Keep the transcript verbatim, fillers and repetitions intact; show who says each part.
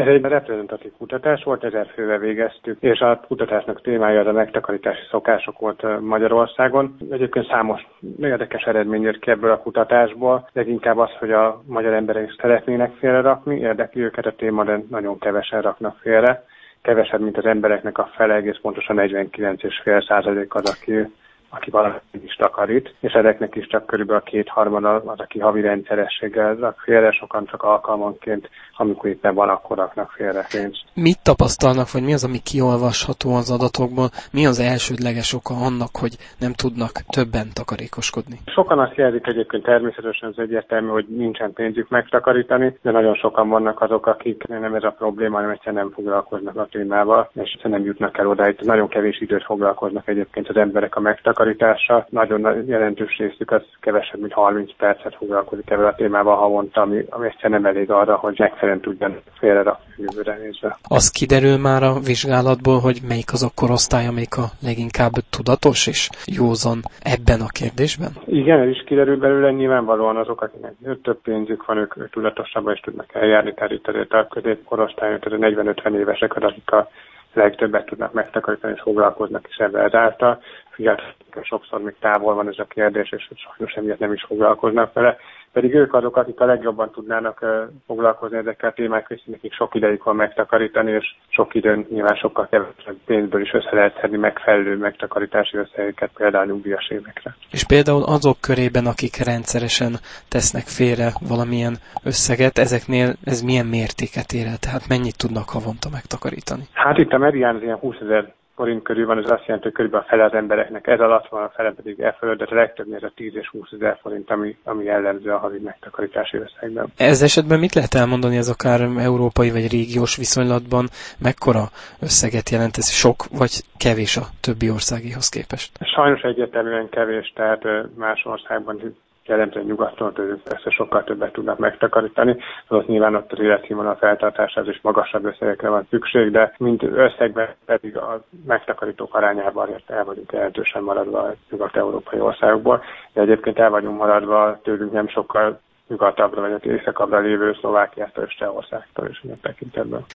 Speaker 1: Ez egy reprezentatív kutatás volt, ezer fővel végeztük, és a kutatásnak témája az a megtakarítási szokások volt Magyarországon. Egyébként számos érdekes eredmény jött ki ebből a kutatásból, leginkább az, hogy a magyar emberek is szeretnének félrerakni, érdekli őket a téma, de nagyon kevesen raknak félre. Kevesebb, mint az embereknek a fele, egész pontosan negyvenkilenc egész öt százalék az, aki aki valamit is takarít, és ezeknek is csak körülbelül a kétharmada az, aki havi rendszerességgel rak félre, sokan csak alkalmanként, amikor éppen van, akkor raknak félre pénzt.
Speaker 2: Mit tapasztalnak, vagy mi az, ami kiolvasható az adatokból? Mi az elsődleges oka annak, hogy nem tudnak többen takarékoskodni?
Speaker 1: Sokan azt jelzik, egyébként természetesen az egyértelmű, hogy nincsen pénzük megtakarítani, de nagyon sokan vannak azok, akik nem ez a probléma, hanem egyszerűen nem foglalkoznak a témával, és nem jutnak el oda. Itt nagyon kevés időt foglalkoznak egyébként az emberek a megtakarítással. Nagyon jelentős részük az kevesebb, mint harminc percet foglalkozik ebben a témával havonta, ami, ami egyszerűen nem elég arra, hogy megfelelően tudjan félrerakni jövőre nézve.
Speaker 2: Az kiderül már a vizsgálatból, hogy melyik az a korosztály, amelyik a leginkább tudatos és józan ebben a kérdésben?
Speaker 1: Igen, ez is kiderül belőle, nyilvánvalóan azok, akiknek több pénzük van, ők, ők tudatosabban is tudnak eljárni, tehát itt azért a középkorosztály, tehát a negyven-ötven évesek az, akik a legtöbbet tudnak megtakarítani, és foglalkoznak is ebben ezáltal. Figyelhetően sokszor még távol van ez a kérdés, és sajnos emiatt nem is foglalkoznak vele. Pedig ők azok, akik a legjobban tudnának uh, foglalkozni ezekkel a témákkal, és nekik sok idejük van megtakarítani, és sok időn nyilván sokkal kevesebb pénzből is össze lehet szedni megfelelő megtakarítási összegeket, például nyugdíjas évekre.
Speaker 2: És például azok körében, akik rendszeresen tesznek félre valamilyen összeget, ezeknél ez milyen mértéket ér el? Tehát mennyit tudnak havonta megtakarítani?
Speaker 1: Hát itt a medián az ilyen húszezer forint körül van, ez azt jelenti, hogy körülbelül a fele az embereknek ez alatt van, a fele pedig e fölött, de a legtöbbnél ez a tíz és húszezer forint, ami, ami jellemző a havi megtakarítási összegben.
Speaker 2: Ez esetben mit lehet elmondani, ez akár európai vagy régiós viszonylatban mekkora összeget jelent? Ez sok vagy kevés a többi országihoz képest?
Speaker 1: Sajnos egyértelműen kevés, tehát más országban jellemzően nyugaton tőlük persze sokkal többet tudnak megtakarítani, ott nyilván ott az életszínvonal feltartásához is magasabb összegekre van szükség, de mint összegben pedig a megtakarítók arányában el vagyunk jelentősen maradva a nyugat-európai országokból, de egyébként el vagyunk maradva tőlünk nem sokkal nyugatabbra vagy északabbra lévő Szlovákiától és Csehországtól is ilyen tekintetben.